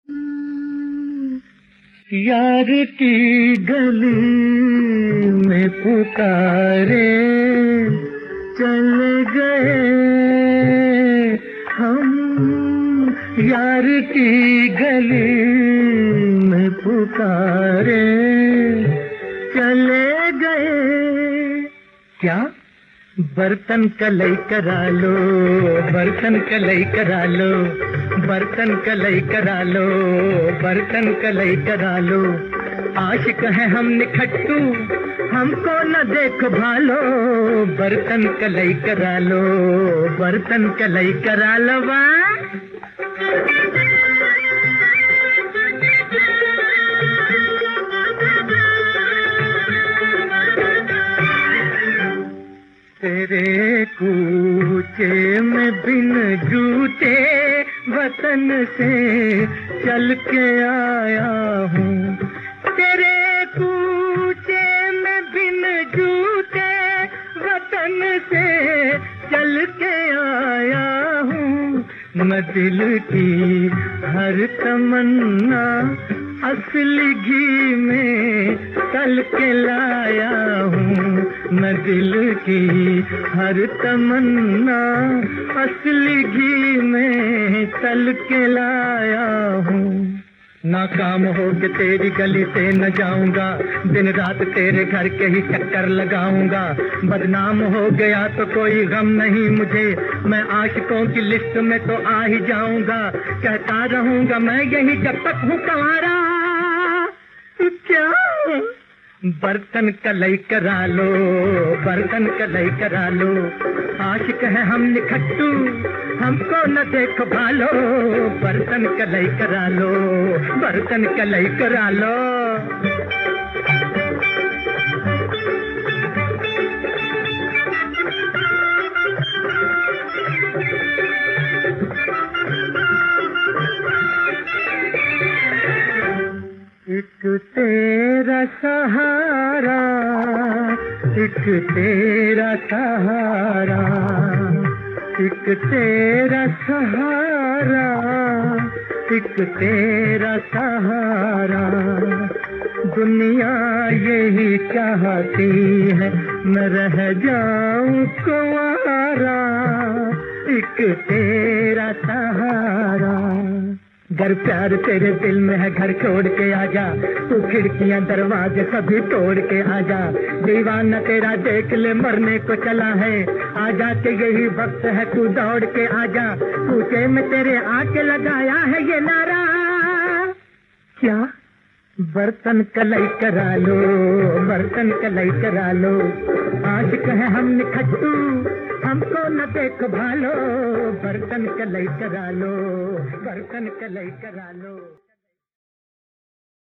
यार की गली में पुकारे चले गए हम, यार की गली में पुकारे चले गए। क्या बर्तन कलई करा लो, बर्तन कलई करा लो, बर्तन कलई करा लो, बर्तन कलई करा लो। आशिक है हम निखट्टू, हमको न देख भालो, बर्तन कलई करा लो, बर्तन कलई करा लो। तेरे कूचे में बिन जूते वतन से चल के आया हूँ, तेरे कूचे में बिन जूते वतन से चल के आया हूँ। मैं दिल की हर तमन्ना असली घी में तल के लाया हूँ, मैं दिल की हर तमन्ना असली घी में तल के लाया हूँ। नाकाम हो के तेरी गली से न जाऊंगा, दिन रात तेरे घर के ही चक्कर लगाऊंगा। बदनाम हो गया तो कोई गम नहीं मुझे, मैं आशिकों की लिस्ट में तो आ ही जाऊंगा। कहता रहूंगा मैं यही जब तक हूँ कंवारा। क्या बर्तन कलई करा लो, बर्तन कलई करा लो। आशिक है हम निखट्टू, हमको न देख भालो, बर्तन कलई करा लो, बर्तन कलई करा लो। एक तेरा सहारा, एक तेरा सहारा, एक तेरा सहारा, एक तेरा सहारा। दुनिया यही चाहती है मैं रह जाऊं कुंवारा, एक तेरा सहारा। घर प्यार तेरे दिल में है घर छोड़ के आजा, तू खिड़कियां दरवाजे सभी तोड़ के आजा। दीवाना तेरा देख ले मरने को चला है, आजा के यही वक्त है तू दौड़ के आजा। पूछे में तेरे आके लगाया है ये नारा। क्या बर्तन कलई करा लो, बर्तन कलई करा लो। आशिक है हम निखट्टू, हमको न देख भालो, बर्तन कलई करा लो, बर्तन कलई करा लो।